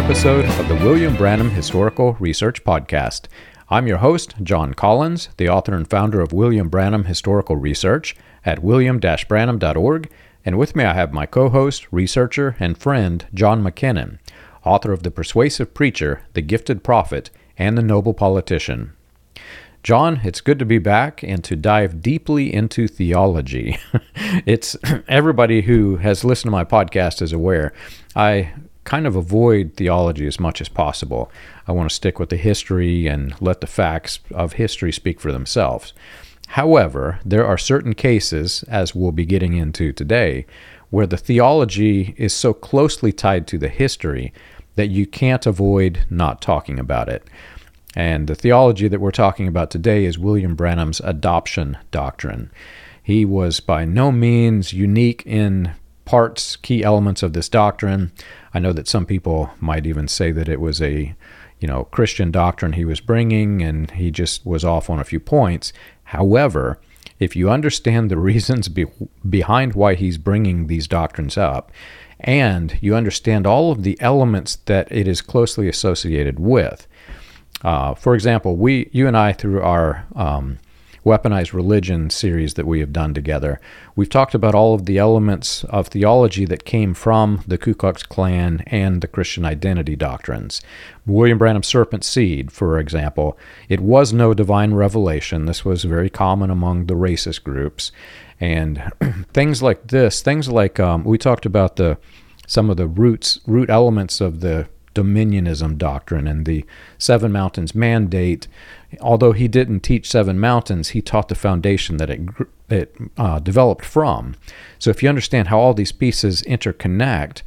episode of the William Branham Historical Research Podcast. I'm your host, John Collins, the author and founder of William Branham Historical Research at william-branham.org, and with me I have my co-host, researcher, and friend, John McKinnon, author of The Persuasive Preacher, The Gifted Prophet, and The Noble Politician. John, it's good to be back and to dive deeply into theology. It's everybody who has listened to my podcast is aware. I kind of avoid theology as much as possible. I want to stick with the history and let the facts of history speak for themselves. However, there are certain cases, as we'll be getting into today, where the theology is so closely tied to the history that you can't avoid not talking about it. And the theology that we're talking about today is William Branham's adoption doctrine. He was by no means unique in parts, key elements of this doctrine. I know that some people might even say that it was a, Christian doctrine he was bringing, and he just was off on a few points. However, if you understand the reasons behind why he's bringing these doctrines up, and you understand all of the elements that it is closely associated with, for example, you and I, through our Weaponized Religion series that we have done together, we've talked about all of the elements of theology that came from the Ku Klux Klan and the Christian identity doctrines. William Branham's serpent seed, for example, it was no divine revelation. This was very common among the racist groups. And things like this, we talked about some of the root elements of the dominionism doctrine and the Seven Mountains Mandate. Although he didn't teach Seven Mountains, he taught the foundation that it developed from. So if you understand how all these pieces interconnect,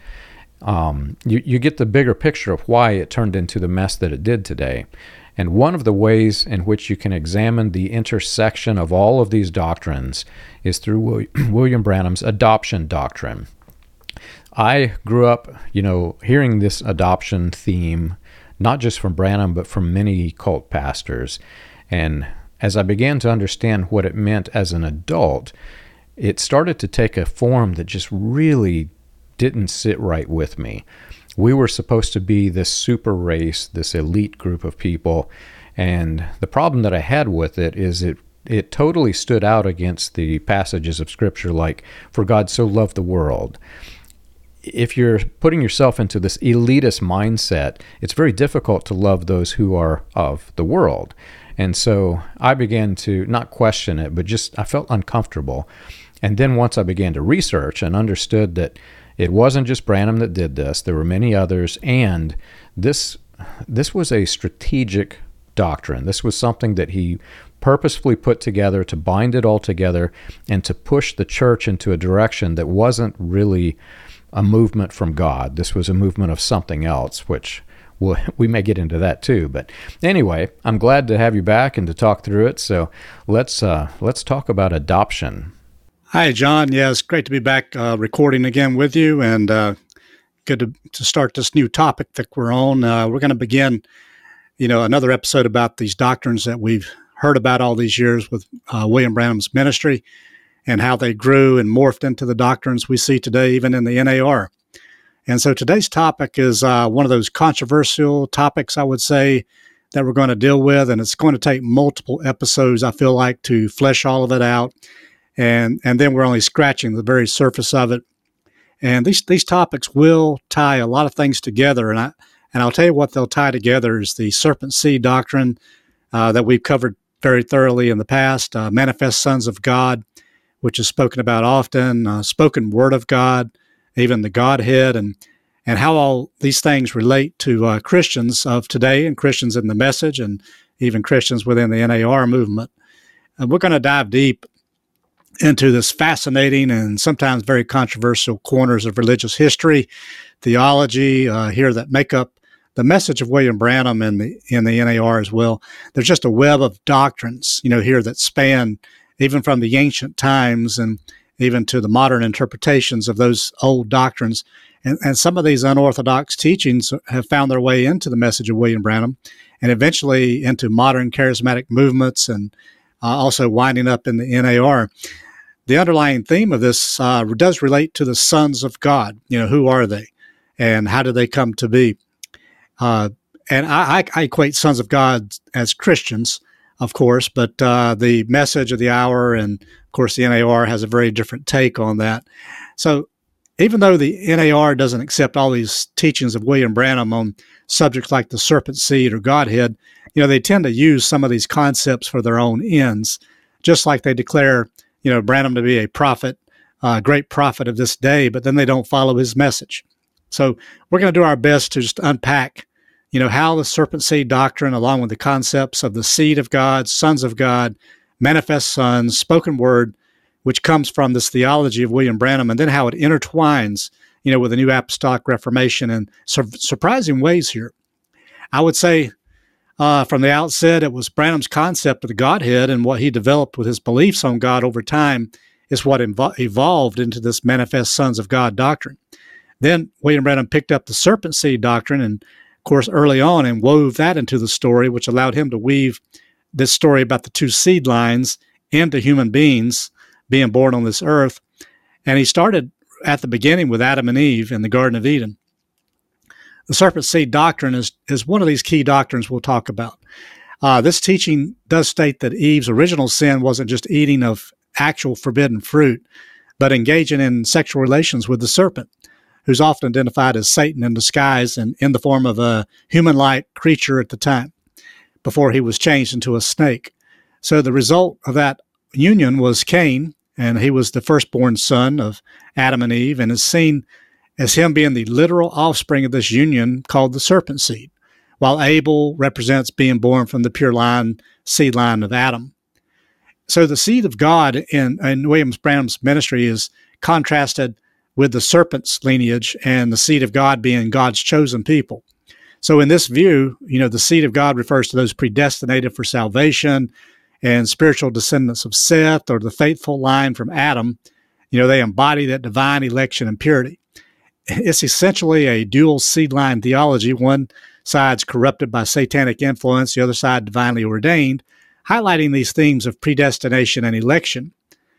you get the bigger picture of why it turned into the mess that it did today. And one of the ways in which you can examine the intersection of all of these doctrines is through William Branham's adoption doctrine. I grew up, hearing this adoption theme, not just from Branham, but from many cult pastors. And as I began to understand what it meant as an adult, it started to take a form that just really didn't sit right with me. We were supposed to be this super race, this elite group of people, and the problem that I had with it is it totally stood out against the passages of Scripture like, "For God so loved the world." If you're putting yourself into this elitist mindset, it's very difficult to love those who are of the world. And so I began to not question it, but I felt uncomfortable. And then once I began to research and understood that it wasn't just Branham that did this, there were many others, and this was a strategic doctrine. This was something that he purposefully put together to bind it all together and to push the church into a direction that wasn't really a movement from God. This was a movement of something else, which we may get into that too. But anyway, I'm glad to have you back and to talk through it. So let's talk about adoption. Hi, John. Yeah, it's great to be back recording again with you, and good to start this new topic that we're on. We're going to begin, another episode about these doctrines that we've heard about all these years with William Branham's ministry, and how they grew and morphed into the doctrines we see today, even in the NAR. And so today's topic is one of those controversial topics, I would say, that we're going to deal with, and it's going to take multiple episodes, I feel like, to flesh all of it out. And then we're only scratching the very surface of it. And these topics will tie a lot of things together, and I'll tell you what they'll tie together is the serpent seed doctrine that we've covered very thoroughly in the past, manifest sons of God, which is spoken about often, spoken word of God, even the Godhead, and how all these things relate to Christians of today and Christians in the message and even Christians within the NAR movement. And we're going to dive deep into this fascinating and sometimes very controversial corners of religious history, theology here that make up the message of William Branham in the NAR as well. There's just a web of doctrines, here that span even from the ancient times and even to the modern interpretations of those old doctrines. And some of these unorthodox teachings have found their way into the message of William Branham and eventually into modern charismatic movements and also winding up in the NAR. The underlying theme of this does relate to the sons of God. Who are they and how do they come to be? And I equate sons of God as Christians, of course, but the message of the hour and, of course, the NAR has a very different take on that. So even though the NAR doesn't accept all these teachings of William Branham on subjects like the serpent seed or Godhead, they tend to use some of these concepts for their own ends, just like they declare, Branham to be a prophet, a great prophet of this day, but then they don't follow his message. So we're going to do our best to just unpack how the serpent seed doctrine, along with the concepts of the seed of God, sons of God, manifest sons, spoken word, which comes from this theology of William Branham, and then how it intertwines, with the New Apostolic Reformation in surprising ways here. I would say from the outset, it was Branham's concept of the Godhead and what he developed with his beliefs on God over time is what evolved into this manifest sons of God doctrine. Then William Branham picked up the serpent seed doctrine and, of course, early on, and wove that into the story, which allowed him to weave this story about the two seed lines into human beings being born on this earth. And he started at the beginning with Adam and Eve in the Garden of Eden. The serpent seed doctrine is one of these key doctrines we'll talk about. This teaching does state that Eve's original sin wasn't just eating of actual forbidden fruit, but engaging in sexual relations with the serpent, who's often identified as Satan in disguise and in the form of a human-like creature at the time, before he was changed into a snake. So the result of that union was Cain, and he was the firstborn son of Adam and Eve, and is seen as him being the literal offspring of this union called the serpent seed, while Abel represents being born from the pure seed line of Adam. So the seed of God in William Branham's ministry is contrasted with the serpent's lineage and the seed of God being God's chosen people. So in this view, the seed of God refers to those predestinated for salvation and spiritual descendants of Seth, or the faithful line from Adam. They embody that divine election and purity. It's essentially a dual seed line theology. One side's corrupted by satanic influence, the other side divinely ordained, highlighting these themes of predestination and election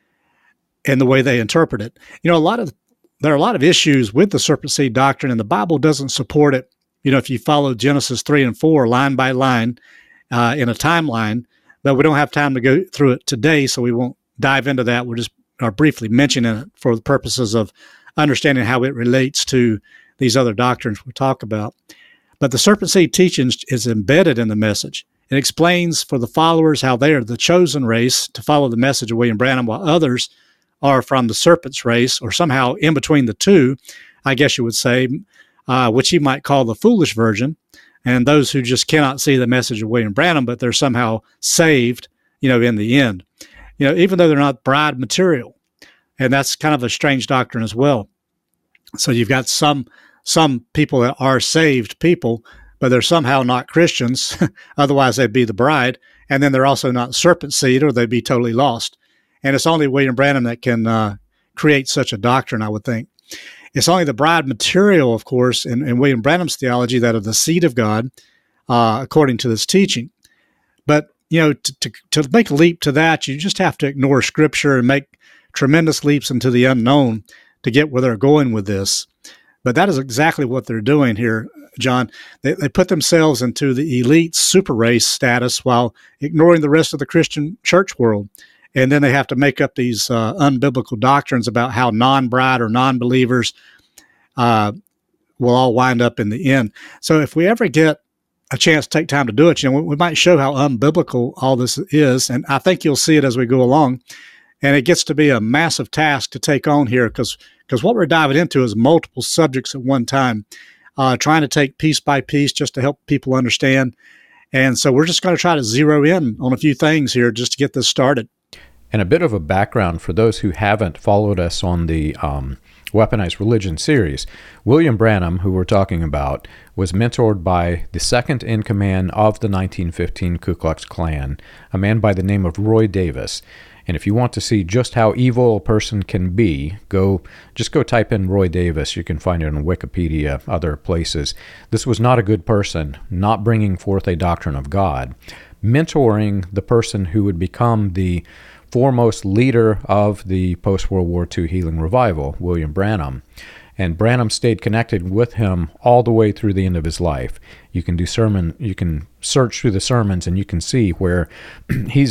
and the way they interpret it. There are a lot of issues with the serpent seed doctrine, and the Bible doesn't support it. If you follow Genesis 3 and 4 line by line in a timeline, but we don't have time to go through it today, so we won't dive into that. We're just briefly mentioning it for the purposes of understanding how it relates to these other doctrines we talk about. But the serpent seed teaching is embedded in the message. It explains for the followers how they are the chosen race to follow the message of William Branham, while others are from the serpent's race, or somehow in between the two, I guess you would say, which you might call the foolish virgin, and those who just cannot see the message of William Branham, but they're somehow saved, in the end, even though they're not bride material. And that's kind of a strange doctrine as well. So you've got some people that are saved people, but they're somehow not Christians. Otherwise, they'd be the bride. And then they're also not serpent seed, or they'd be totally lost. And it's only William Branham that can create such a doctrine, I would think. It's only the bride material, of course, in William Branham's theology that are the seed of God, according to this teaching. But, to make a leap to that, you just have to ignore Scripture and make tremendous leaps into the unknown to get where they're going with this. But that is exactly what they're doing here, John. They put themselves into the elite super race status while ignoring the rest of the Christian church world. And then they have to make up these unbiblical doctrines about how non-bride or non-believers will all wind up in the end. So if we ever get a chance to take time to do it, we might show how unbiblical all this is. And I think you'll see it as we go along. And it gets to be a massive task to take on here because what we're diving into is multiple subjects at one time, trying to take piece by piece just to help people understand. And so we're just going to try to zero in on a few things here just to get this started. And a bit of a background for those who haven't followed us on the Weaponized Religion series. William Branham, who we're talking about, was mentored by the second in command of the 1915 Ku Klux Klan, a man by the name of Roy Davis. And if you want to see just how evil a person can be, just go type in Roy Davis. You can find it on Wikipedia, other places. This was not a good person, not bringing forth a doctrine of God, mentoring the person who would become the foremost leader of the post-World War II healing revival, William Branham. And Branham stayed connected with him all the way through the end of his life. You can search through the sermons, and you can see where he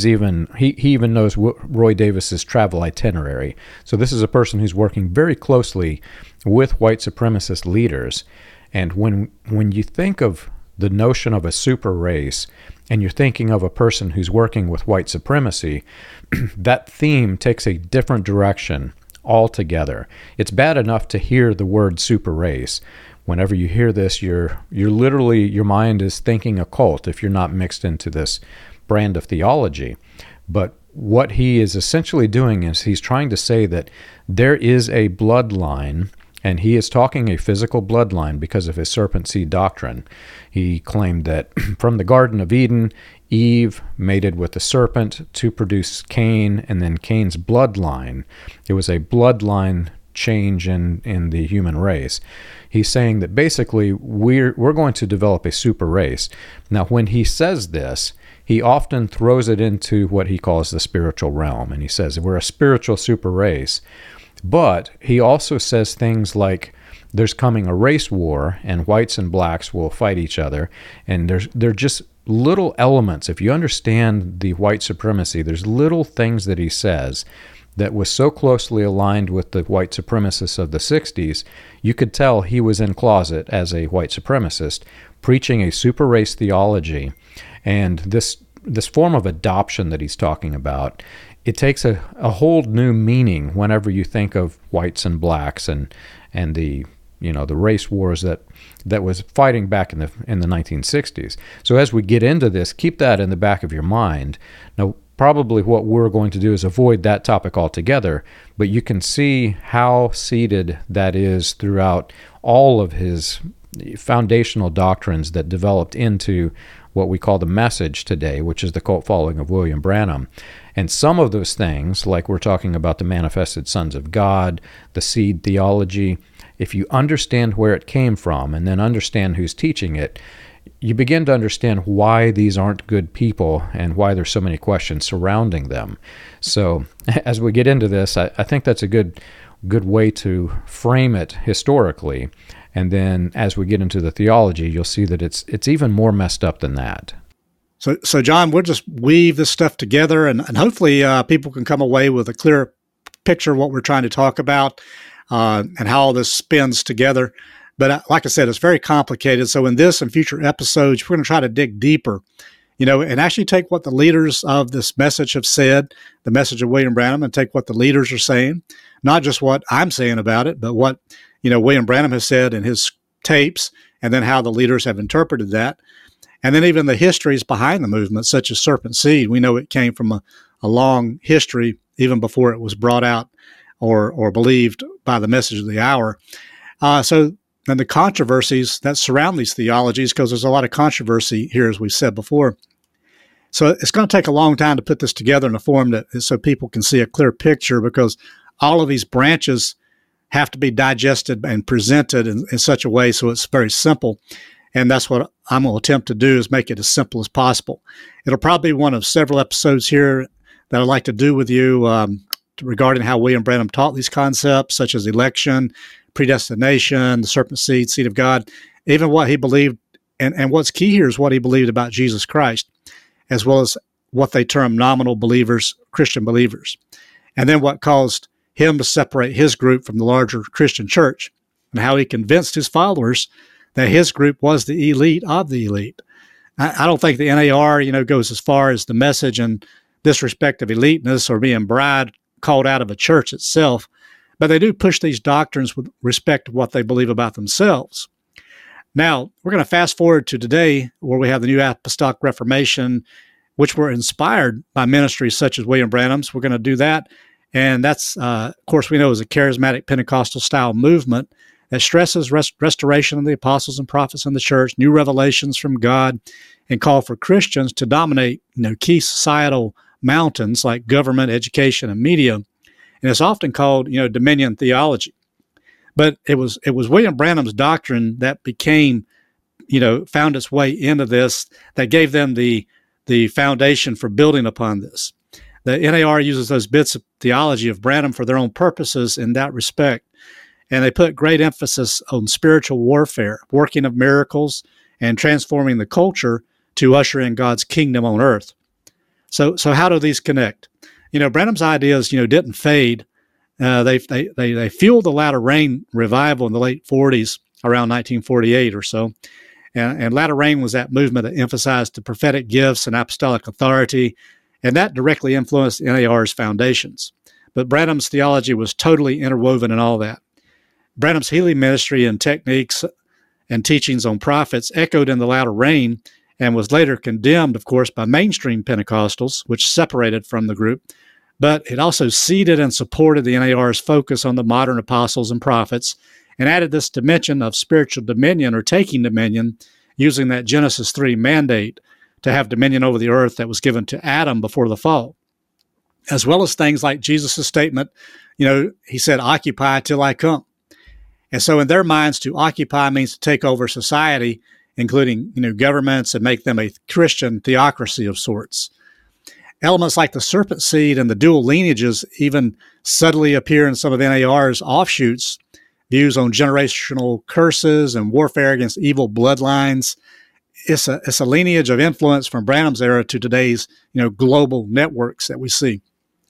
even knows Roy Davis's travel itinerary. So this is a person who's working very closely with white supremacist leaders. And when you think of the notion of a super race, and you're thinking of a person who's working with white supremacy, that theme takes a different direction altogether. It's bad enough to hear the word super race. Whenever you hear this, you're literally, your mind is thinking occult if you're not mixed into this brand of theology. But what he is essentially doing is he's trying to say that there is a bloodline, and he is talking a physical bloodline because of his serpent seed doctrine. He claimed that from the Garden of Eden, Eve mated with the serpent to produce Cain, and then Cain's bloodline. It was a bloodline change in the human race. He's saying that basically we're going to develop a super race. Now, when he says this, he often throws it into what he calls the spiritual realm, and he says we're a spiritual super race. But he also says things like there's coming a race war, and whites and blacks will fight each other, and they're just little elements. If you understand the white supremacy, there's little things that he says that was so closely aligned with the white supremacists of the 60s, you could tell he was in closet as a white supremacist, preaching a super race theology. And this form of adoption that he's talking about, it takes a whole new meaning whenever you think of whites and blacks and the race wars that was fighting back in the 1960s. So as we get into this, keep that in the back of your mind. Now, probably what we're going to do is avoid that topic altogether, but you can see how seated that is throughout all of his foundational doctrines that developed into what we call the message today, which is the cult following of William Branham. And some of those things, like we're talking about the manifested sons of God, the seed theology, if you understand where it came from and then understand who's teaching it, you begin to understand why these aren't good people and why there's so many questions surrounding them. So as we get into this, I think that's a good way to frame it historically. And then as we get into the theology, you'll see that it's even more messed up than that. So John, we'll just weave this stuff together, and hopefully people can come away with a clear picture of what we're trying to talk about and how all this spins together. But like I said, it's very complicated. So in this and future episodes, we're going to try to dig deeper, and actually take what the leaders of this message have said, the message of William Branham, and take what the leaders are saying, not just what I'm saying about it, but what William Branham has said in his tapes, and then how the leaders have interpreted that. And then even the histories behind the movement, such as Serpent Seed. We know it came from a long history, even before it was brought out or believed by the message of the hour. So then the controversies that surround these theologies, because there's a lot of controversy here, as we've said before. So it's going to take a long time to put this together in a form that so people can see a clear picture, because all of these branches have to be digested and presented in such a way so it's very simple. And that's what I'm going to attempt to do, is make it as simple as possible. It'll probably be one of several episodes here that I'd like to do with you regarding how William Branham taught these concepts, such as election, predestination, the serpent seed, seed of God, even what he believed. And what's key here is what he believed about Jesus Christ, as well as what they term nominal believers, Christian believers. And then what caused him to separate his group from the larger Christian church, and how he convinced his followers that his group was the elite of the elite. I don't think the NAR, goes as far as the message and disrespect of eliteness or being called out of a church itself, but they do push these doctrines with respect to what they believe about themselves. Now, we're going to fast forward to today, where we have the New Apostolic Reformation, which were inspired by ministries such as William Branham's. We're going to do that. And that's, of course, we know is a charismatic Pentecostal style movement that stresses restoration of the apostles and prophets in the church, new revelations from God, and call for Christians to dominate, key societal mountains like government, education, and media. And it's often called, dominion theology. But it was William Branham's doctrine that became, found its way into this, that gave them the foundation for building upon this. The NAR uses those bits of theology of Branham for their own purposes in that respect. and they put great emphasis on spiritual warfare, working of miracles, and transforming the culture to usher in God's kingdom on earth. So how do these connect? Branham's ideas, didn't fade. They fueled the latter rain revival in the late 40s, around 1948 or so. And latter rain was that movement that emphasized the prophetic gifts and apostolic authority, and that directly influenced NAR's foundations. But Branham's theology was totally interwoven in all that. Branham's healing ministry and techniques and teachings on prophets echoed in the latter rain and was later condemned, of course, by mainstream Pentecostals, which separated from the group. But it also seeded and supported the NAR's focus on the modern apostles and prophets and added this dimension of spiritual dominion or taking dominion using that Genesis 3 mandate to have dominion over the earth that was given to Adam before the fall, as well as things like Jesus' statement, he said, "Occupy till I come." And so in their minds, to occupy means to take over society, including, governments, and make them a Christian theocracy of sorts. Elements like the serpent seed and the dual lineages even subtly appear in some of NAR's offshoots, views on generational curses and warfare against evil bloodlines. It's a lineage of influence from Branham's era to today's, global networks that we see.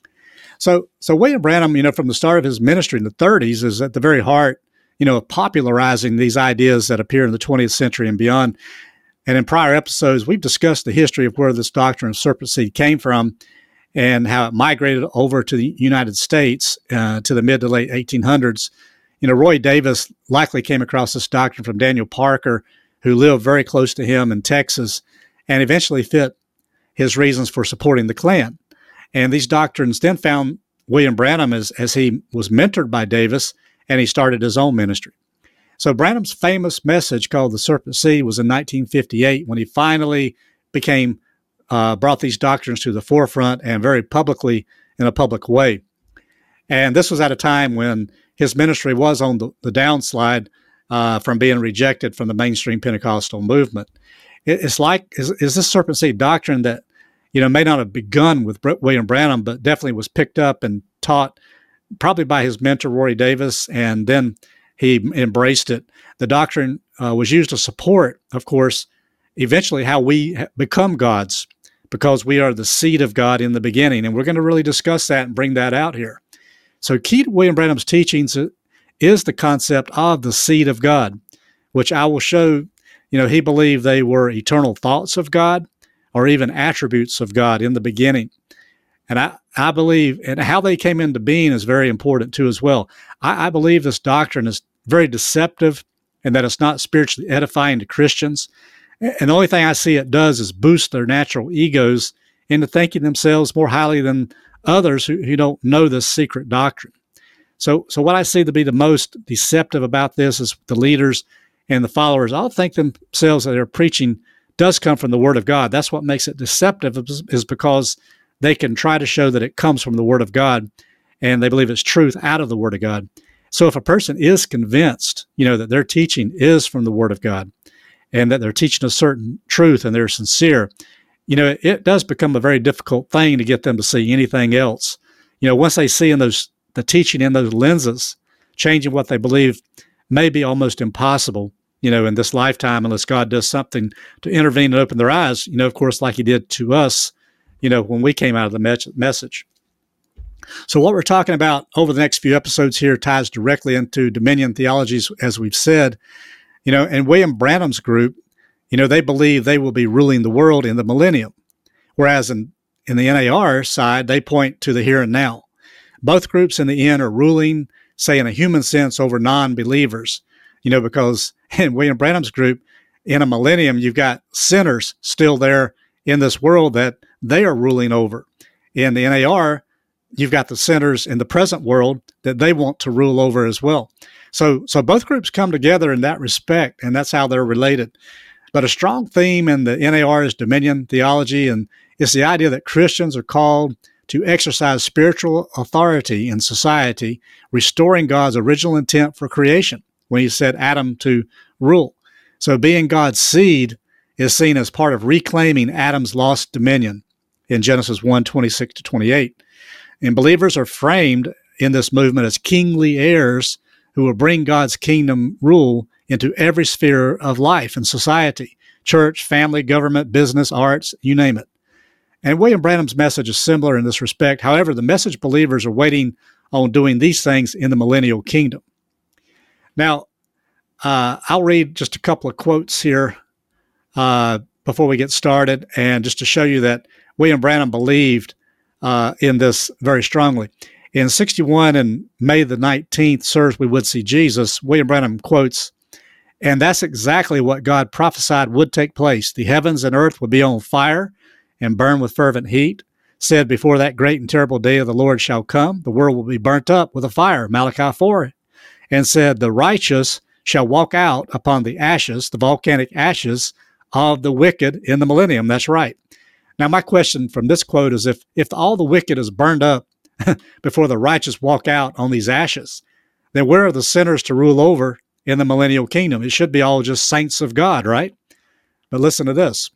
So William Branham, from the start of his ministry in the 30s, is at the very heart, of popularizing these ideas that appear in the 20th century and beyond. And in prior episodes, we've discussed the history of where this doctrine of serpent seed came from and how it migrated over to the United States to the mid to late 1800s. Roy Davis likely came across this doctrine from Daniel Parker, who lived very close to him in Texas, and eventually fit his reasons for supporting the Klan. And these doctrines then found William Branham as he was mentored by Davis, and he started his own ministry. So Branham's famous message called The Serpent Seed was in 1958 when he finally brought these doctrines to the forefront and very publicly in a public way. And this was at a time when his ministry was on the downslide from being rejected from the mainstream Pentecostal movement. Is this serpent seed doctrine that, may not have begun with William Branham, but definitely was picked up and taught probably by his mentor, Roy Davis, and then he embraced it. The doctrine was used to support, of course, eventually how we become gods, because we are the seed of God in the beginning. And we're going to really discuss that and bring that out here. So key to William Branham's teachings is the concept of the seed of God, which I will show, he believed they were eternal thoughts of God or even attributes of God in the beginning. And I believe, and how they came into being is very important too as well. I believe this doctrine is very deceptive and that it's not spiritually edifying to Christians. And the only thing I see it does is boost their natural egos into thinking themselves more highly than others who don't know this secret doctrine. So what I see to be the most deceptive about this is the leaders and the followers all think themselves that their preaching does come from the Word of God. That's what makes it deceptive, is because they can try to show that it comes from the Word of God, and they believe it's truth out of the Word of God. So if a person is convinced, that their teaching is from the Word of God and that they're teaching a certain truth and they're sincere, it does become a very difficult thing to get them to see anything else. Once they see the teaching in those lenses, changing what they believe may be almost impossible, in this lifetime, unless God does something to intervene and open their eyes, of course, like he did to us, when we came out of the message. So what we're talking about over the next few episodes here ties directly into dominion theologies, as we've said, and William Branham's group, they believe they will be ruling the world in the millennium, whereas in the NAR side, they point to the here and now. Both groups in the end are ruling, say in a human sense, over non-believers, because in William Branham's group, in a millennium, you've got sinners still there in this world that they are ruling over. In the NAR, you've got the sinners in the present world that they want to rule over as well. So both groups come together in that respect, and that's how they're related. But a strong theme in the NAR is dominion theology, and it's the idea that Christians are called to exercise spiritual authority in society, restoring God's original intent for creation when he set Adam to rule. So being God's seed is seen as part of reclaiming Adam's lost dominion in Genesis 1:26-28. And believers are framed in this movement as kingly heirs who will bring God's kingdom rule into every sphere of life and society, church, family, government, business, arts, you name it. And William Branham's message is similar in this respect. However, the message believers are waiting on doing these things in the millennial kingdom. Now, I'll read just a couple of quotes here before we get started, and just to show you that William Branham believed in this very strongly. In 61 and May the 19th, Sirs, we would see Jesus, William Branham quotes, "And that's exactly what God prophesied would take place. The heavens and earth would be on fire and burn with fervent heat. Said, before that great and terrible day of the Lord shall come, the world will be burnt up with a fire," Malachi 4. And said, "The righteous shall walk out upon the ashes, the volcanic ashes of the wicked in the millennium." That's right. Now, my question from this quote is, if all the wicked is burned up before the righteous walk out on these ashes, then where are the sinners to rule over in the millennial kingdom? It should be all just saints of God, right? But listen to this.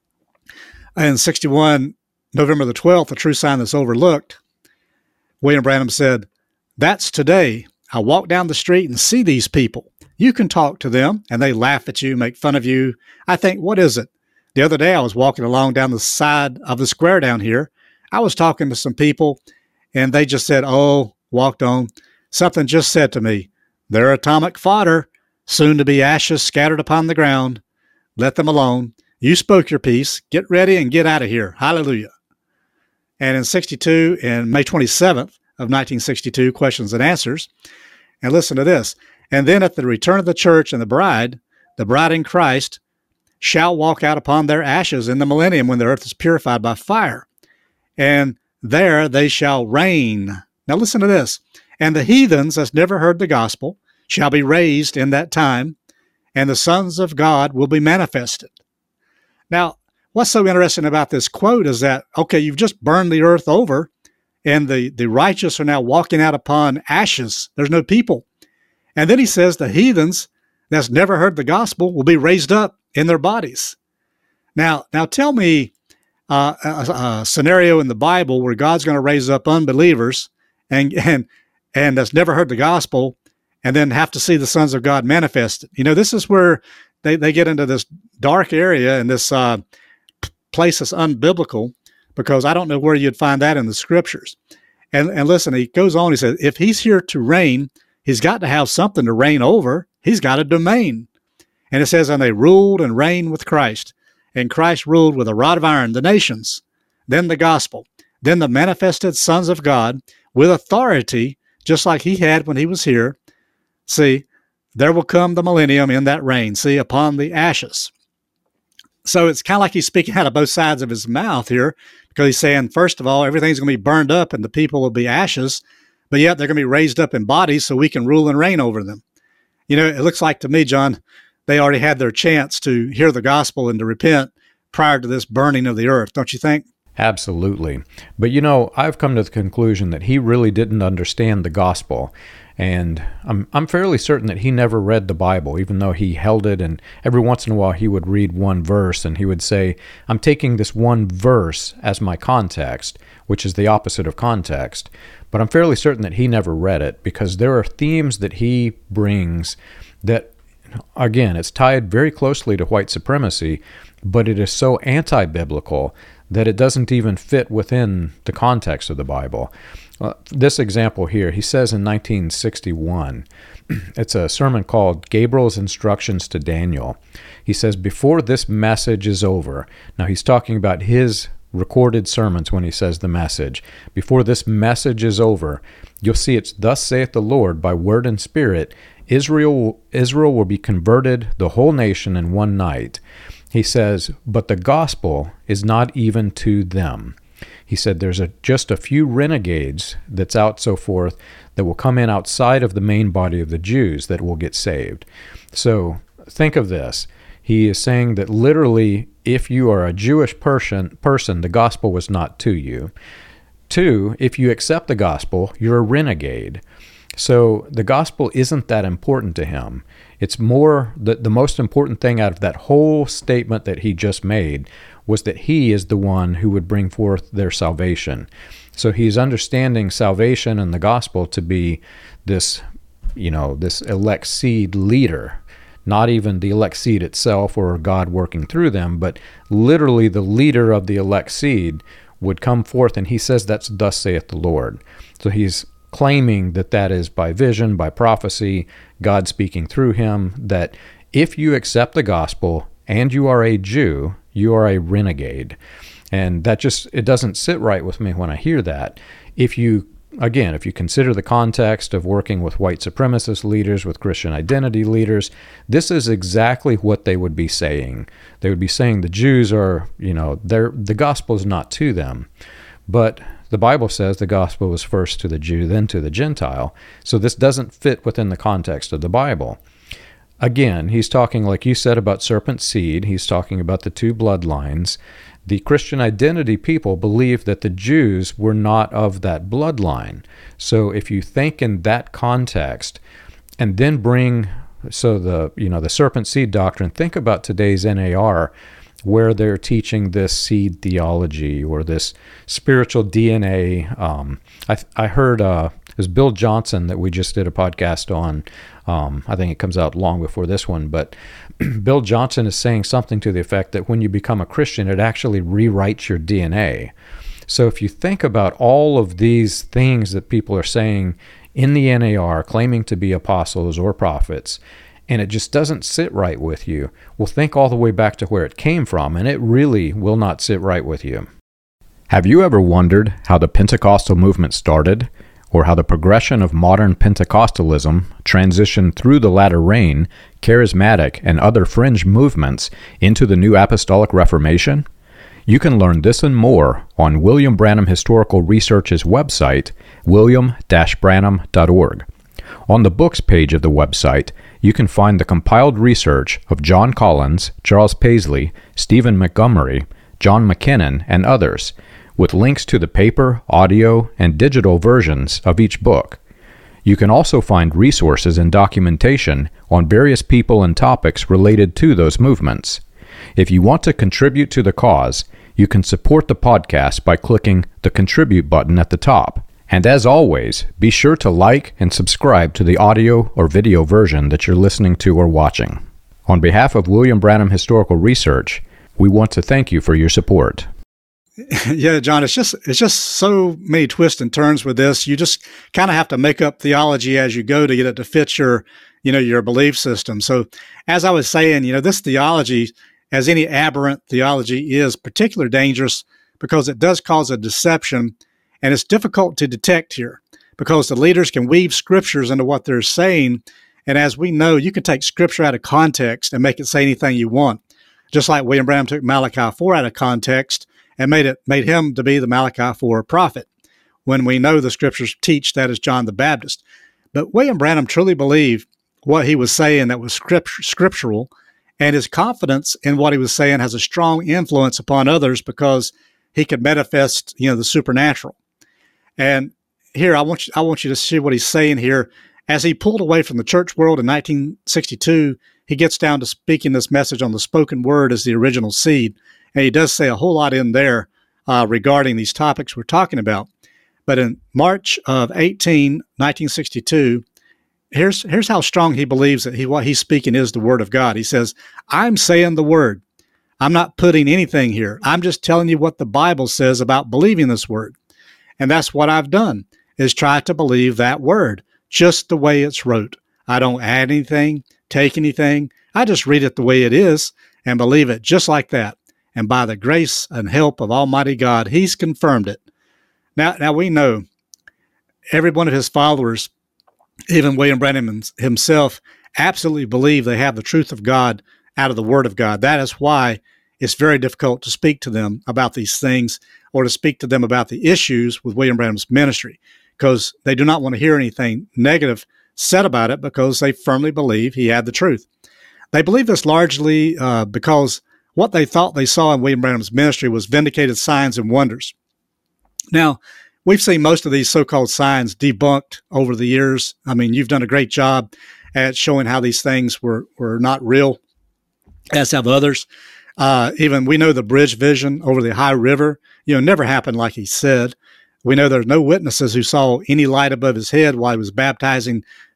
In 61, November the 12th, a true sign that's overlooked, William Branham said, "That's today. I walk down the street and see these people. You can talk to them, and they laugh at you, make fun of you. I think, what is it? The other day, I was walking along down the side of the square down here. I was talking to some people, and they just said, oh, walked on. Something just said to me, they're atomic fodder, soon to be ashes scattered upon the ground. Let them alone. You spoke your piece. Get ready and get out of here. Hallelujah." And in 62, in May 27th of 1962, questions and answers. And listen to this. "And then at the return of the church and the bride in Christ, shall walk out upon their ashes in the millennium when the earth is purified by fire. And there they shall reign." Now listen to this. "And the heathens that's never heard the gospel shall be raised in that time, and the sons of God will be manifested." Now, what's so interesting about this quote is that, okay, you've just burned the earth over, and the righteous are now walking out upon ashes. There's no people. And then he says the heathens that's never heard the gospel will be raised up in their bodies. Now tell me a scenario in the Bible where God's going to raise up unbelievers and that's never heard the gospel and then have to see the sons of God manifested. You know, this is where they get into this dark area and this place that's unbiblical, because I don't know where you'd find that in the scriptures. And listen, he goes on, he says, if he's here to reign, he's got to have something to reign over. He's got a domain. And it says, "And they ruled and reigned with Christ. And Christ ruled with a rod of iron the nations, then the gospel, then the manifested sons of God with authority, just like he had when he was here. See, there will come the millennium in that reign, see, upon the ashes." So it's kind of like he's speaking out of both sides of his mouth here, because he's saying, first of all, everything's going to be burned up and the people will be ashes, but yet they're going to be raised up in bodies so we can rule and reign over them. You know, it looks like to me, John, they already had their chance to hear the gospel and to repent prior to this burning of the earth, don't you think? Absolutely. But you know, I've come to the conclusion that he really didn't understand the gospel. And I'm fairly certain that he never read the Bible, even though he held it, and every once in a while he would read one verse and he would say, I'm taking this one verse as my context, which is the opposite of context. But I'm fairly certain that he never read it, because there are themes that he brings that, again, it's tied very closely to white supremacy, but it is so anti-biblical that it doesn't even fit within the context of the Bible. This example here, he says in 1961, it's a sermon called Gabriel's Instructions to Daniel. He says, before this message is over, now he's talking about his recorded sermons when he says the message, before this message is over, you'll see it's thus saith the Lord by word and spirit, Israel will be converted, the whole nation in one night. He says, but the gospel is not even to them. He said there's just a few renegades that's out so forth that will come in outside of the main body of the Jews that will get saved. So think of this. He is saying that literally, if you are a Jewish person, the gospel was not to you. 2, if you accept the gospel, you're a renegade. So the gospel isn't that important to him. It's more the most important thing out of that whole statement that he just made was that he is the one who would bring forth their salvation. So he's understanding salvation and the gospel to be this this elect seed leader, not even the elect seed itself or God working through them, but literally the leader of the elect seed would come forth, and he says that's thus saith the Lord. So he's claiming that is by vision, by prophecy, God speaking through him, that if you accept the gospel and you are a Jew, you are a renegade. And it doesn't sit right with me when I hear that. If you consider the context of working with white supremacist leaders, with Christian identity leaders, this is exactly what they would be saying. They would be saying the Jews are, the gospel is not to them. But the Bible says the gospel was first to the Jew, then to the Gentile. So this doesn't fit within the context of the Bible. Again, he's talking, like you said, about serpent seed. He's talking about the two bloodlines. The Christian identity people believe that the Jews were not of that bloodline. So if you think in that context and then bring, the serpent seed doctrine, think about today's NAR, where they're teaching this seed theology or this spiritual DNA. I heard it was Bill Johnson that we just did a podcast on. I think it comes out long before this one, but Bill Johnson is saying something to the effect that when you become a Christian, it actually rewrites your DNA. So if you think about all of these things that people are saying in the NAR, claiming to be apostles or prophets, and it just doesn't sit right with you, well, think all the way back to where it came from, and it really will not sit right with you. Have you ever wondered how the Pentecostal movement started, or how the progression of modern Pentecostalism transitioned through the latter rain, charismatic, and other fringe movements into the New Apostolic Reformation? You can learn this and more on William Branham Historical Research's website, william-branham.org. On the books page of the website, you can find the compiled research of John Collins, Charles Paisley, Stephen Montgomery, John McKinnon, and others, with links to the paper, audio, and digital versions of each book. You can also find resources and documentation on various people and topics related to those movements. If you want to contribute to the cause, you can support the podcast by clicking the Contribute button at the top. And as always, be sure to like and subscribe to the audio or video version that you're listening to or watching. On behalf of William Branham Historical Research, we want to thank you for your support. Yeah, John, it's just so many twists and turns with this. You just kind of have to make up theology as you go to get it to fit your belief system. So as I was saying, this theology, as any aberrant theology, is particularly dangerous because it does cause a deception, and it's difficult to detect here because the leaders can weave scriptures into what they're saying. And as we know, you can take scripture out of context and make it say anything you want. Just like William Branham took Malachi 4 out of context and made him to be the Malachi 4 prophet, when we know the scriptures teach that as John the Baptist. But William Branham truly believed what he was saying that was scriptural, and his confidence in what he was saying has a strong influence upon others because he could manifest, the supernatural. And here, I want you to see what he's saying here. As he pulled away from the church world in 1962, he gets down to speaking this message on the spoken word as the original seed. And he does say a whole lot in there regarding these topics we're talking about. But in March of 1962, here's how strong he believes that what he's speaking is the word of God. He says, I'm saying the word. I'm not putting anything here. I'm just telling you what the Bible says about believing this word. And that's what I've done, is try to believe that word just the way it's wrote. I don't add anything, take anything. I just read it the way it is and believe it just like that. And by the grace and help of Almighty God, he's confirmed it. Now we know every one of his followers, even William Branham himself, absolutely believe they have the truth of God out of the Word of God. That is why it's very difficult to speak to them about these things or to speak to them about the issues with William Branham's ministry, because they do not want to hear anything negative said about it because they firmly believe he had the truth. They believe this largely because what they thought they saw in William Branham's ministry was vindicated signs and wonders. Now, we've seen most of these so-called signs debunked over the years. I mean, you've done a great job at showing how these things were not real, as have others. Even we know the bridge vision over the Ohio River, never happened like he said. We know there's no witnesses who saw any light above his head while he was baptizing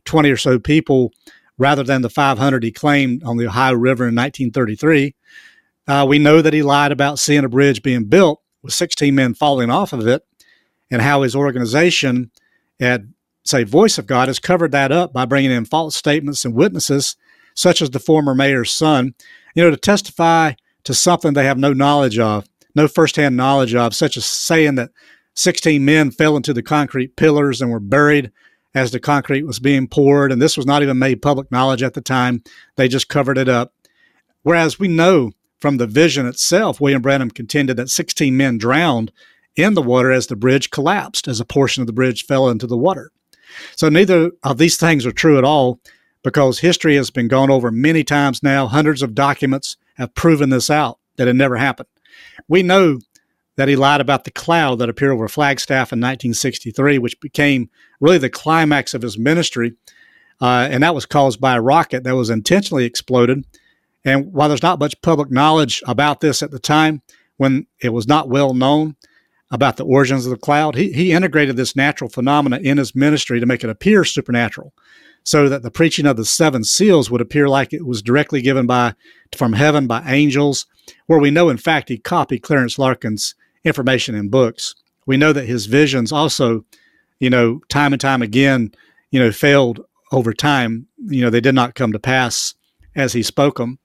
20 or so people rather than the 500 he claimed on the Ohio River in 1933. We know that he lied about seeing a bridge being built with 16 men falling off of it, and how his organization at, say, Voice of God has covered that up by bringing in false statements and witnesses, such as the former mayor's son, to testify to something they have no knowledge of, no firsthand knowledge of, such as saying that 16 men fell into the concrete pillars and were buried as the concrete was being poured, and this was not even made public knowledge at the time. They just covered it up. Whereas we know from the vision itself, William Branham contended that 16 men drowned in the water as the bridge collapsed, as a portion of the bridge fell into the water. So neither of these things are true at all, because history has been gone over many times now. Hundreds of documents have proven this out, that it never happened. We know that he lied about the cloud that appeared over Flagstaff in 1963, which became really the climax of his ministry, and that was caused by a rocket that was intentionally exploded. And while there's not much public knowledge about this at the time, when it was not well known about the origins of the cloud, he integrated this natural phenomena in his ministry to make it appear supernatural, so that the preaching of the seven seals would appear like it was directly given from heaven by angels, where we know, in fact, he copied Clarence Larkin's information in books. We know that his visions also, time and time again, failed over time. They did not come to pass as he spoke them.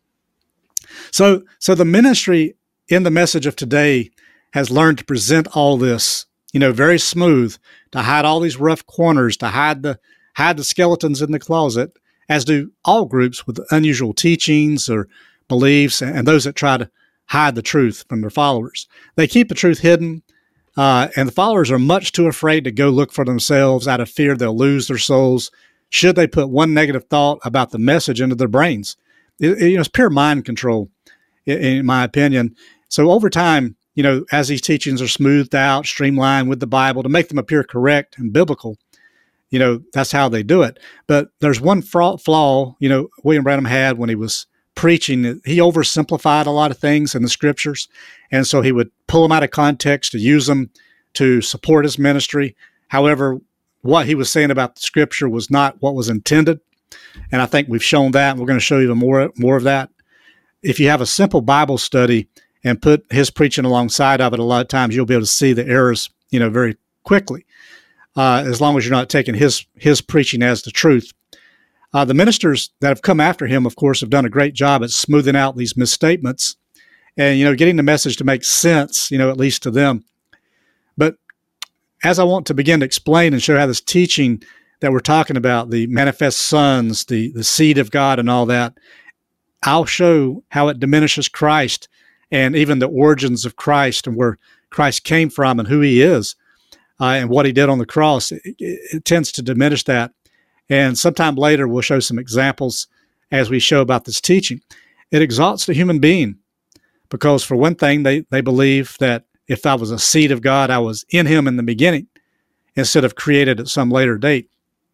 So the ministry in the message of today has learned to present all this, very smooth, to hide all these rough corners, to hide the skeletons in the closet, as do all groups with unusual teachings or beliefs, and those that try to hide the truth from their followers. They keep the truth hidden, and the followers are much too afraid to go look for themselves out of fear they'll lose their souls should they put one negative thought about the message into their brains. It's pure mind control, in my opinion. So over time, as these teachings are smoothed out, streamlined with the Bible to make them appear correct and biblical, that's how they do it. But there's one flaw, William Branham had when he was preaching. He oversimplified a lot of things in the scriptures. And so he would pull them out of context to use them to support his ministry. However, what he was saying about the scripture was not what was intended. And I think we've shown that, and we're going to show you even more of that. If you have a simple Bible study and put his preaching alongside of it, a lot of times you'll be able to see the errors, very quickly, as long as you're not taking his preaching as the truth. The ministers that have come after him, of course, have done a great job at smoothing out these misstatements and, getting the message to make sense, at least to them. But as I want to begin to explain and show how this teaching that we're talking about, the manifest sons, the seed of God and all that, I'll show how it diminishes Christ and even the origins of Christ and where Christ came from and who he is and what he did on the cross. It tends to diminish that. And sometime later, we'll show some examples as we show about this teaching. It exalts the human being because, for one thing, they believe that if I was a seed of God, I was in him in the beginning instead of created at some later date.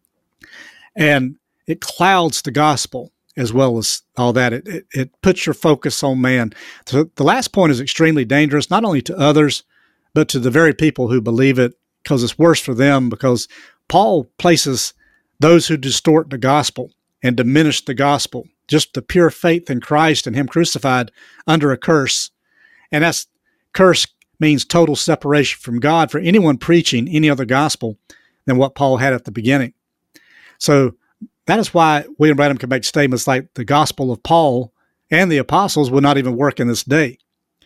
And it clouds the gospel as well as all that. It puts your focus on man. So the last point is extremely dangerous, not only to others, but to the very people who believe it, because it's worse for them, because Paul places those who distort the gospel and diminish the gospel, just the pure faith in Christ and him crucified, under a curse. And that's curse means total separation from God for anyone preaching any other gospel than what Paul had at the beginning. So that is why William Branham can make statements like the gospel of Paul and the apostles will not even work in this day.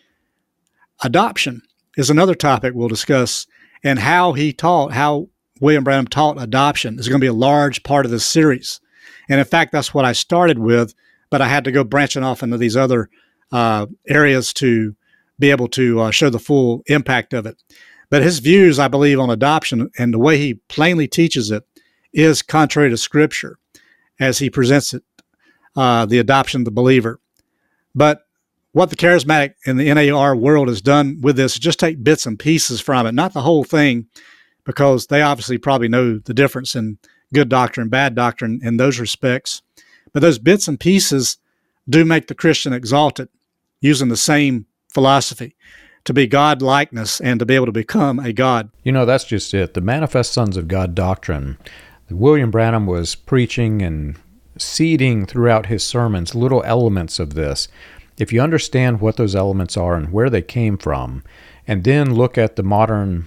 Adoption is another topic we'll discuss, and how William Branham taught adoption is going to be a large part of this series. And in fact, that's what I started with, but I had to go branching off into these other areas to be able to show the full impact of it. But his views, I believe, on adoption and the way he plainly teaches it is contrary to Scripture as he presents it, the adoption of the believer. But what the charismatic and the NAR world has done with this is just take bits and pieces from it, not the whole thing, because they obviously probably know the difference in good doctrine, bad doctrine in those respects. But those bits and pieces do make the Christian exalted, using the same philosophy to be God-likeness and to be able to become a God. That's just it. The manifest sons of God doctrine, William Branham was preaching and seeding throughout his sermons little elements of this. If you understand what those elements are and where they came from, and then look at the modern,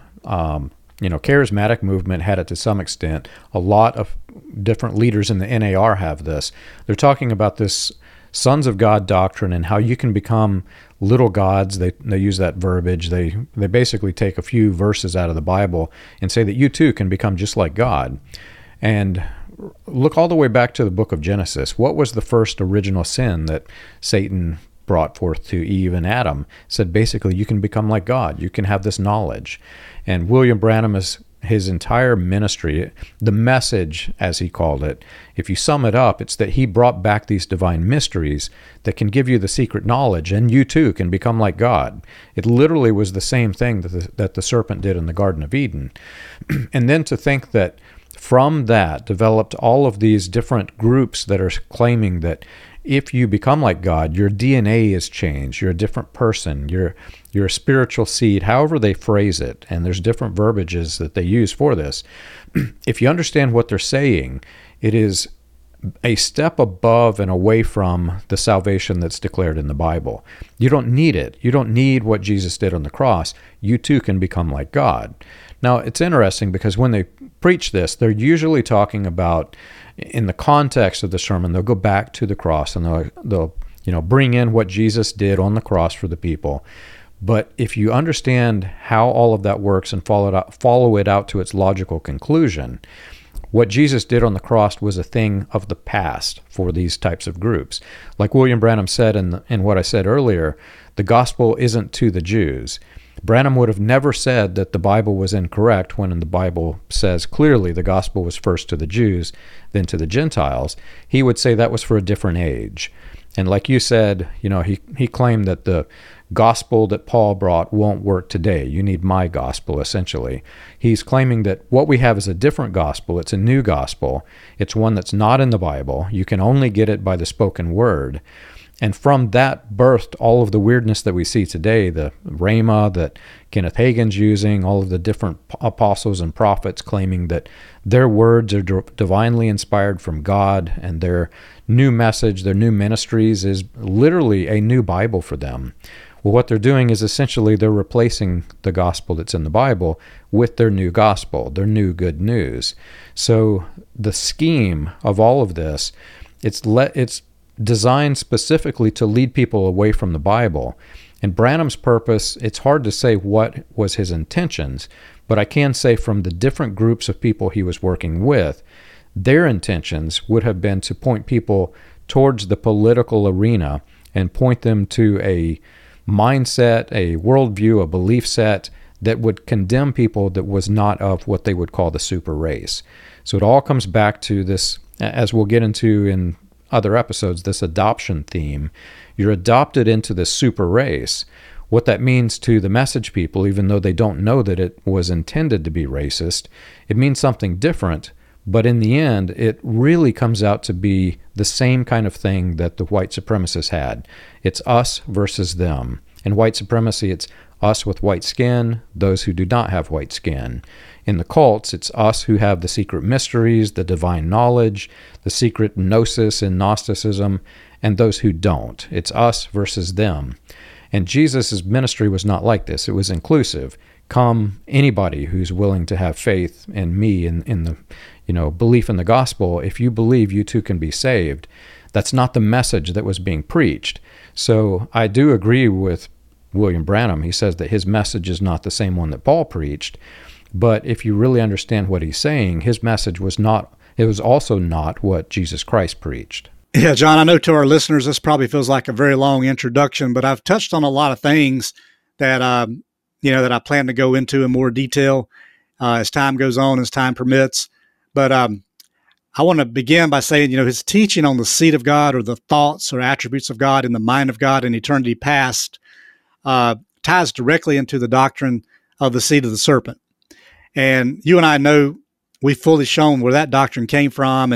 charismatic movement had it to some extent. A lot of different leaders in the NAR have this. They're talking about this sons of God doctrine and how you can become little gods. They use that verbiage. They basically take a few verses out of the Bible and say that you too can become just like God. And look all the way back to the book of Genesis. What was the first original sin that Satan brought forth to Eve and Adam? Said basically you can become like God. You can have this knowledge. And William Branham is his entire ministry, the message, as he called it, if you sum it up, it's that he brought back these divine mysteries that can give you the secret knowledge, and you too can become like God. It literally was the same thing that the serpent did in the Garden of Eden. And then to think that from that developed all of these different groups that are claiming that if you become like God, your DNA is changed, you're a different person, you're a spiritual seed, however they phrase it, and there's different verbiages that they use for this. If you understand what they're saying, it is a step above and away from the salvation that's declared in the Bible. You don't need it. You don't need what Jesus did on the cross. You too can become like God. Now, it's interesting because when they preach this, they're usually talking about, in the context of the sermon, they'll go back to the cross and they'll bring in what Jesus did on the cross for the people. But if you understand how all of that works and follow it out to its logical conclusion, what Jesus did on the cross was a thing of the past for these types of groups. Like William Branham said in what I said earlier, the gospel isn't to the Jews. Branham would have never said that the Bible was incorrect when the Bible says clearly the gospel was first to the Jews, then to the Gentiles. He would say that was for a different age. And like you said, he claimed that the gospel that Paul brought won't work today. You need my gospel, essentially. He's claiming that what we have is a different gospel. It's a new gospel. It's one that's not in the Bible. You can only get it by the spoken word. And from that birthed all of the weirdness that we see today, the Rhema that Kenneth Hagin's using, all of the different apostles and prophets claiming that their words are divinely inspired from God, and their new message, their new ministries is literally a new Bible for them. Well, what they're doing is essentially they're replacing the gospel that's in the Bible with their new gospel, their new good news. So the scheme of all of this, it's designed specifically to lead people away from the Bible. And Branham's purpose, it's hard to say what was his intentions, but I can say from the different groups of people he was working with, their intentions would have been to point people towards the political arena and point them to a mindset, a worldview, a belief set that would condemn people that was not of what they would call the super race. So it all comes back to this, as we'll get into in other episodes, this adoption theme. You're adopted into this super race. What that means to the message people, even though they don't know that it was intended to be racist, it means something different. But in the end, it really comes out to be the same kind of thing that the white supremacists had. It's us versus them. In white supremacy, it's us with white skin, those who do not have white skin. In the cults, it's us who have the secret mysteries, the divine knowledge, the secret gnosis in Gnosticism, and those who don't. It's us versus them. And Jesus' ministry was not like this. It was inclusive. Come, anybody who's willing to have faith in me, in the belief in the gospel, if you believe, you too can be saved. That's not the message that was being preached. So I do agree with William Branham. He says that his message is not the same one that Paul preached. But if you really understand what he's saying, his message was also not what Jesus Christ preached. Yeah, John, I know to our listeners, this probably feels like a very long introduction, but I've touched on a lot of things that, that I plan to go into in more detail as time goes on, as time permits. But I want to begin by saying, his teaching on the seed of God, or the thoughts or attributes of God in the mind of God in eternity past, ties directly into the doctrine of the seed of the serpent. And you and I know we've fully shown where that doctrine came from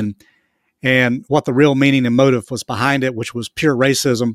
and what the real meaning and motive was behind it, which was pure racism.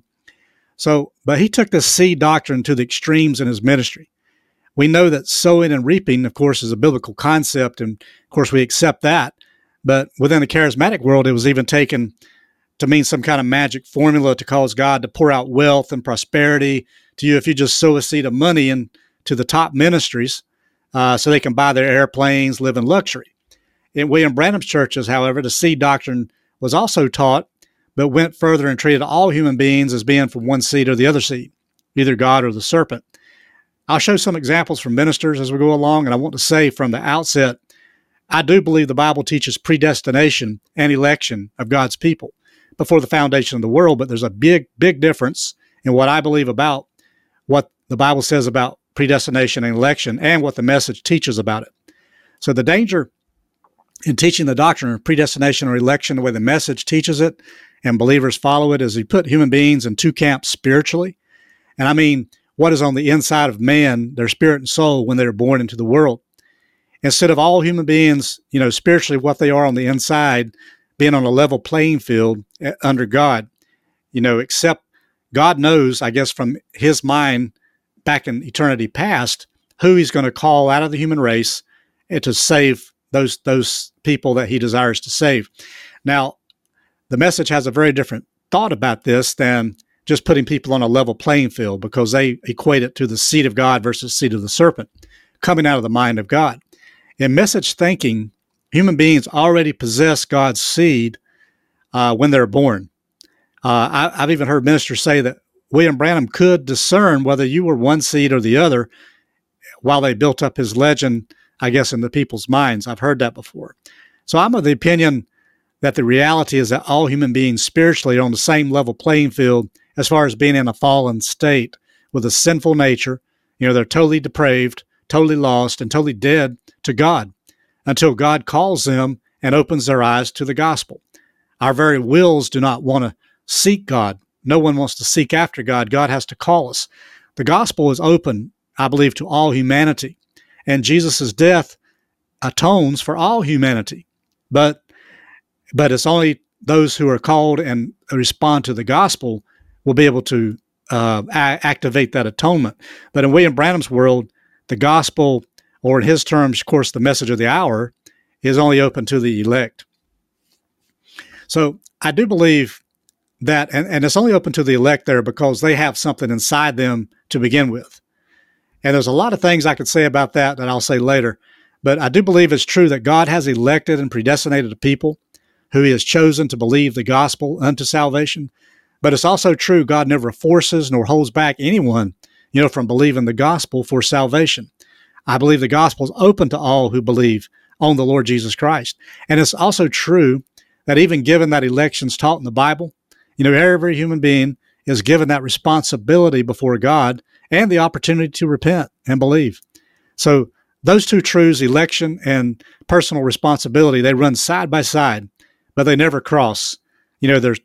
But he took this seed doctrine to the extremes in his ministry. We know that sowing and reaping, of course, is a biblical concept, and of course we accept that. But within the charismatic world, it was even taken to mean some kind of magic formula to cause God to pour out wealth and prosperity to you if you just sow a seed of money into the top ministries so they can buy their airplanes, live in luxury. In William Branham's churches, however, the seed doctrine was also taught, but went further and treated all human beings as being from one seed or the other seed, either God or the serpent. I'll show some examples from ministers as we go along, and I want to say from the outset, I do believe the Bible teaches predestination and election of God's people before the foundation of the world, but there's a big, big difference in what I believe about what the Bible says about predestination and election and what the message teaches about it. So the danger in teaching the doctrine of predestination or election the way the message teaches it and believers follow it is you put human beings in two camps spiritually. And I mean, what is on the inside of man, their spirit and soul, when they're born into the world. Instead of all human beings, spiritually what they are on the inside, being on a level playing field under God, except God knows, I guess, from his mind back in eternity past, who he's going to call out of the human race to save those people that he desires to save. Now, the message has a very different thought about this than just putting people on a level playing field, because they equate it to the seed of God versus seed of the serpent, coming out of the mind of God. In message thinking, human beings already possess God's seed when they're born. I've even heard ministers say that William Branham could discern whether you were one seed or the other while they built up his legend, I guess, in the people's minds. I've heard that before. So I'm of the opinion that the reality is that all human beings spiritually are on the same level playing field as far as being in a fallen state with a sinful nature. They're totally depraved, totally lost, and totally dead to God until God calls them and opens their eyes to the gospel. Our very wills do not want to seek God. No one wants to seek after God. God has to call us. The gospel is open, I believe, to all humanity. And Jesus' death atones for all humanity. But it's only those who are called and respond to the gospel will be able to activate that atonement. But in William Branham's world, the gospel, or in his terms, of course, the message of the hour, is only open to the elect. So I do believe that, and it's only open to the elect there because they have something inside them to begin with. And there's a lot of things I could say about that I'll say later. But I do believe it's true that God has elected and predestinated a people who he has chosen to believe the gospel unto salvation. But it's also true God never forces nor holds back anyone, from believing the gospel for salvation. I believe the gospel is open to all who believe on the Lord Jesus Christ. And it's also true that even given that election's taught in the Bible, every human being is given that responsibility before God and the opportunity to repent and believe. So those two truths, election and personal responsibility, they run side by side, but they never cross. They're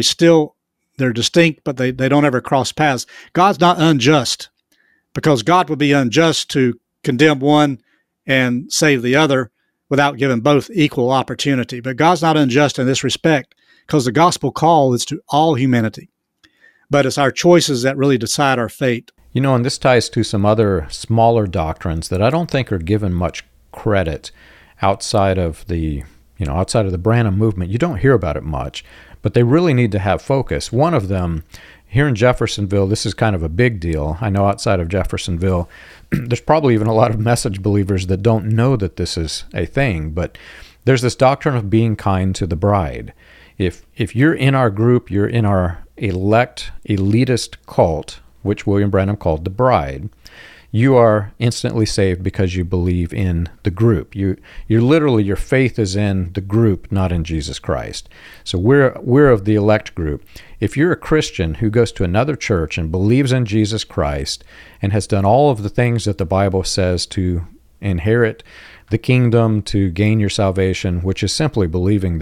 distinct, but they don't ever cross paths. God's not unjust, because God would be unjust to condemn one and save the other without giving both equal opportunity. But God's not unjust in this respect, because the gospel call is to all humanity. But it's our choices that really decide our fate. And this ties to some other smaller doctrines that I don't think are given much credit outside of the Branham movement. You don't hear about it much, but they really need to have focus. One of them, here in Jeffersonville, this is kind of a big deal. I know outside of Jeffersonville, there's probably even a lot of message believers that don't know that this is a thing, but there's this doctrine of being kind to the bride. If you're in our group, you're in our elitist cult, which William Branham called the bride, you are instantly saved because you believe in the group. You're literally, your faith is in the group, not in Jesus Christ. So we're of the elect group. If you're a Christian who goes to another church and believes in Jesus Christ and has done all of the things that the Bible says to inherit the kingdom, to gain your salvation, which is simply believing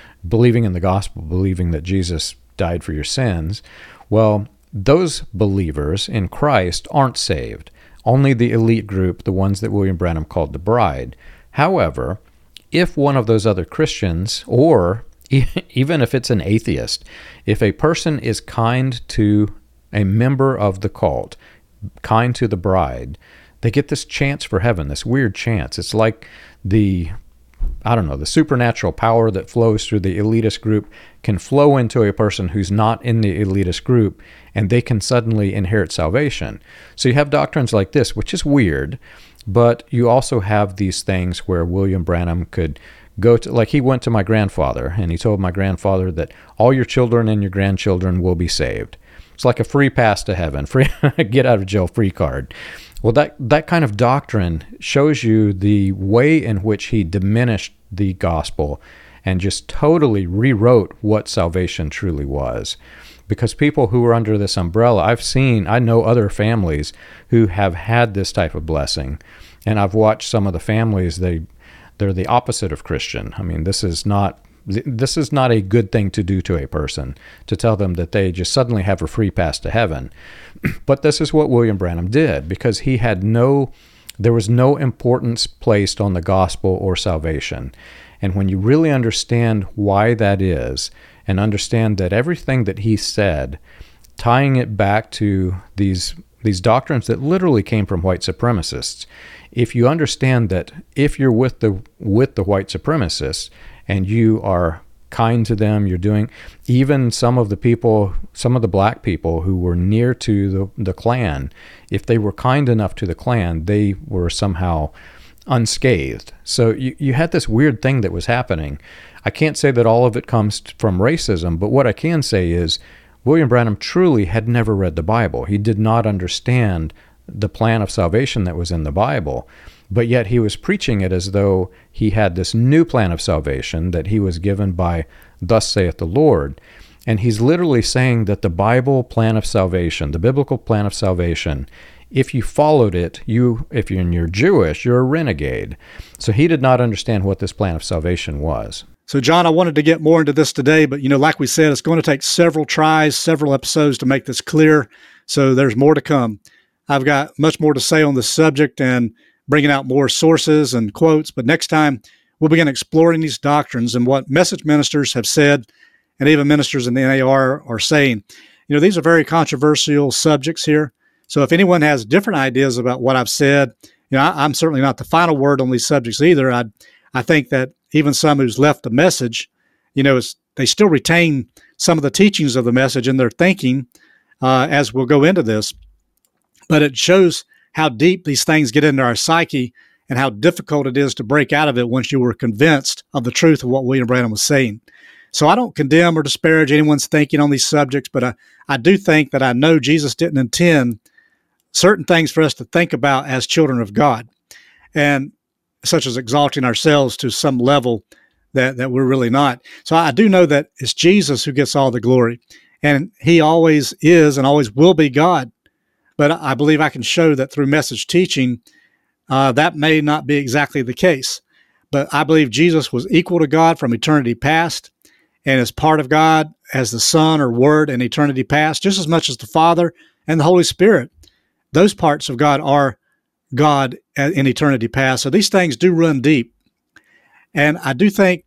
in the gospel, believing that Jesus died for your sins, well, those believers in Christ aren't saved. Only the elite group, the ones that William Branham called the bride. However, if one of those other Christians, or even if it's an atheist, if a person is kind to a member of the cult, kind to the bride, they get this chance for heaven, this weird chance. It's like the I don't know, the supernatural power that flows through the elitist group can flow into a person who's not in the elitist group, and they can suddenly inherit salvation. So you have doctrines like this, which is weird, but you also have these things where William Branham could go to, like he went to my grandfather, and he told my grandfather that all your children and your grandchildren will be saved. It's like a free pass to heaven, free get out of jail free card. Well, that kind of doctrine shows you the way in which he diminished the gospel and just totally rewrote what salvation truly was. Because people who are under this umbrella, I know other families who have had this type of blessing, and I've watched some of the families, they're the opposite of Christian. I mean, this is not a good thing to do to a person, to tell them that they just suddenly have a free pass to heaven. But this is what William Branham did, because there was no importance placed on the gospel or salvation. And when you really understand why that is, and understand that everything that he said, tying it back to these doctrines that literally came from white supremacists, if you understand that if you're with the white supremacists, and you are kind to them, you're doing, even some of the black people who were near to the Klan, if they were kind enough to the Klan, they were somehow unscathed. So you had this weird thing that was happening. I can't say that all of it comes from racism, but what I can say is William Branham truly had never read the Bible. He did not understand the plan of salvation that was in the Bible. But yet he was preaching it as though he had this new plan of salvation that he was given by "Thus saith the Lord." And he's literally saying that the Bible plan of salvation, the biblical plan of salvation, if you followed it, if you're Jewish, you're a renegade. So he did not understand what this plan of salvation was. So, John, I wanted to get more into this today, but, like we said, it's going to take several tries, several episodes to make this clear. So there's more to come. I've got much more to say on this subject and bringing out more sources and quotes, but next time we'll begin exploring these doctrines and what message ministers have said, and even ministers in the NAR are saying. These are very controversial subjects here. So if anyone has different ideas about what I've said, I'm certainly not the final word on these subjects either. I think that even some who's left the message, they still retain some of the teachings of the message in their thinking as we'll go into this. But it shows how deep these things get into our psyche and how difficult it is to break out of it once you were convinced of the truth of what William Branham was saying. So I don't condemn or disparage anyone's thinking on these subjects, but I do think that I know Jesus didn't intend certain things for us to think about as children of God, and such as exalting ourselves to some level that we're really not. So I do know that it's Jesus who gets all the glory, and he always is and always will be God. But I believe I can show that through message teaching, that may not be exactly the case. But I believe Jesus was equal to God from eternity past, and is part of God as the Son or Word in eternity past, just as much as the Father and the Holy Spirit. Those parts of God are God in eternity past. So these things do run deep. And I do think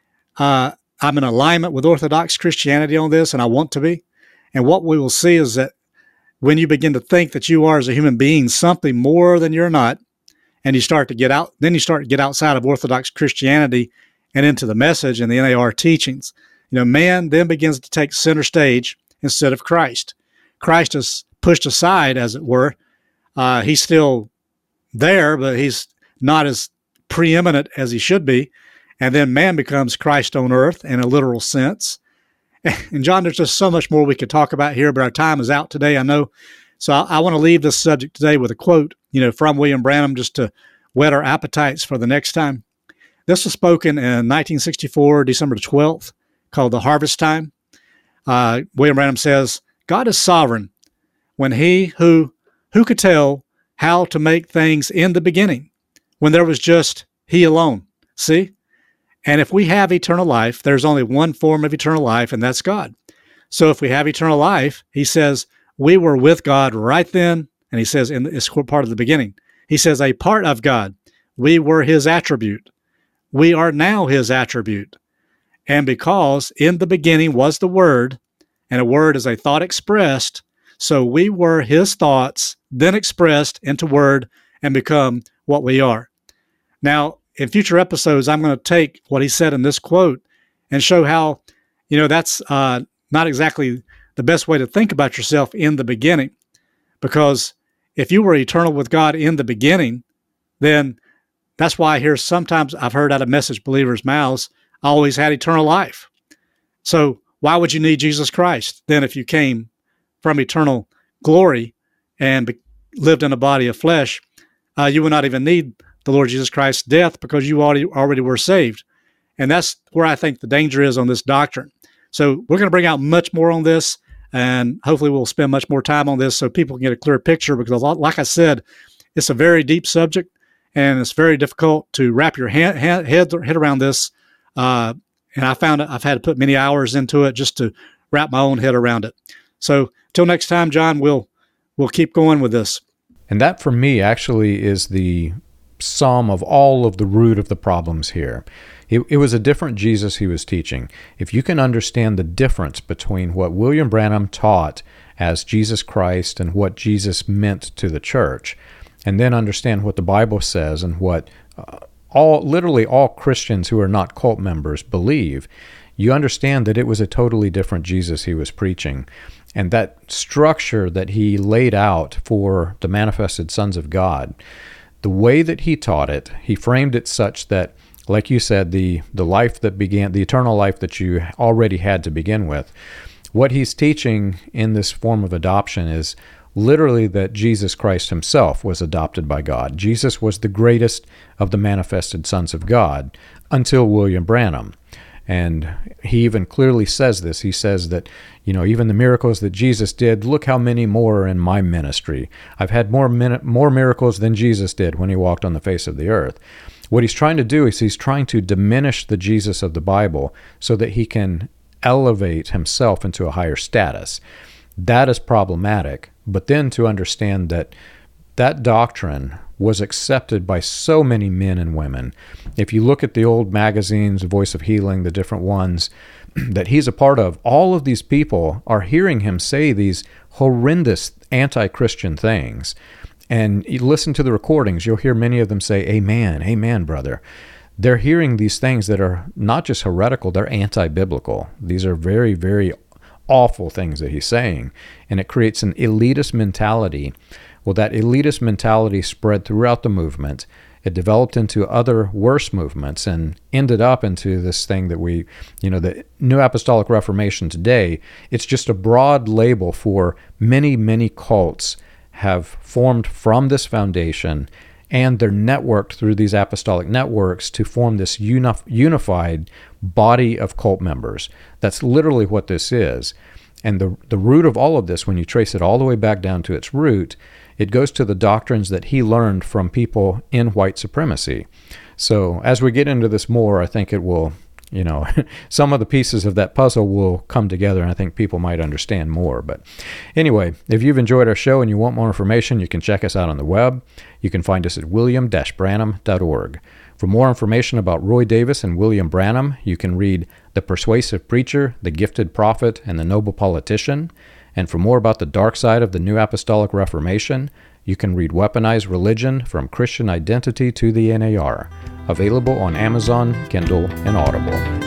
I'm in alignment with Orthodox Christianity on this, and I want to be. And what we will see is that when you begin to think that you are, as a human being, something more than you're not, and you start to get outside of Orthodox Christianity and into the message and the NAR teachings, man then begins to take center stage instead of Christ. Christ is pushed aside, as it were. He's still there, but he's not as preeminent as he should be. And then man becomes Christ on earth in a literal sense. And John, there's just so much more we could talk about here, but our time is out today, I know. So I want to leave this subject today with a quote, from William Branham, just to whet our appetites for the next time. This was spoken in 1964, December 12th, called The Harvest Time. William Branham says, "God is sovereign when who could tell how to make things in the beginning, when there was just he alone." See? And if we have eternal life, there's only one form of eternal life, and that's God. So if we have eternal life, he says, we were with God right then, and he says, in this part of the beginning, he says, a part of God. We were his attribute. We are now his attribute. And because in the beginning was the Word, and a word is a thought expressed, so we were his thoughts, then expressed into word, and become what we are. Now, in future episodes, I'm going to take what he said in this quote and show how, that's not exactly the best way to think about yourself in the beginning. Because if you were eternal with God in the beginning, then that's why I hear sometimes I've heard out of message believers' mouths, I always had eternal life. So why would you need Jesus Christ then if you came from eternal glory and lived in a body of flesh? You would not even need the Lord Jesus Christ's death because you already were saved. And that's where I think the danger is on this doctrine. So we're going to bring out much more on this, and hopefully we'll spend much more time on this so people can get a clear picture, because like I said, it's a very deep subject, and it's very difficult to wrap your head around this. And I found I've had to put many hours into it just to wrap my own head around it. So till next time, John, we'll keep going with this. And that, for me, actually is the sum of all of the root of the problems here. It was a different Jesus he was teaching. If you can understand the difference between what William Branham taught as Jesus Christ and what Jesus meant to the church, and then understand what the Bible says and what literally all Christians who are not cult members believe, you understand that it was a totally different Jesus he was preaching. And that structure that he laid out for the manifested sons of God, the way that he taught it, he framed it such that, like you said, the life that began, the eternal life that you already had to begin with, what he's teaching in this form of adoption is literally that Jesus Christ himself was adopted by God. Jesus was the greatest of the manifested sons of God until William Branham. And he even clearly says this. He says that, even the miracles that Jesus did, look how many more are in my ministry. I've had more miracles than Jesus did when he walked on the face of the earth. What he's trying to do is he's trying to diminish the Jesus of the Bible so that he can elevate himself into a higher status. That is problematic. But then to understand that that doctrine was accepted by so many men and women. If you look at the old magazines, Voice of Healing, the different ones that he's a part of, all of these people are hearing him say these horrendous anti-Christian things. And you listen to the recordings, you'll hear many of them say, "Amen, amen, brother." They're hearing these things that are not just heretical, they're anti-biblical. These are very, very awful things that he's saying. And it creates an elitist mentality. Well, that elitist mentality spread throughout the movement. It developed into other worse movements and ended up into this thing that the New Apostolic Reformation today, it's just a broad label for many, many cults have formed from this foundation, and they're networked through these apostolic networks to form this unified body of cult members. That's literally what this is. And the root of all of this, when you trace it all the way back down to its root, it goes to the doctrines that he learned from people in white supremacy. So as we get into this more, I think it will, some of the pieces of that puzzle will come together, and I think people might understand more. But anyway, if you've enjoyed our show and you want more information, you can check us out on the web. You can find us at william-branham.org. For more information about Roy Davis and William Branham, you can read The Persuasive Preacher, The Gifted Prophet, and The Noble Politician. And for more about the dark side of the New Apostolic Reformation, you can read Weaponized Religion, From Christian Identity to the NAR, available on Amazon, Kindle, and Audible.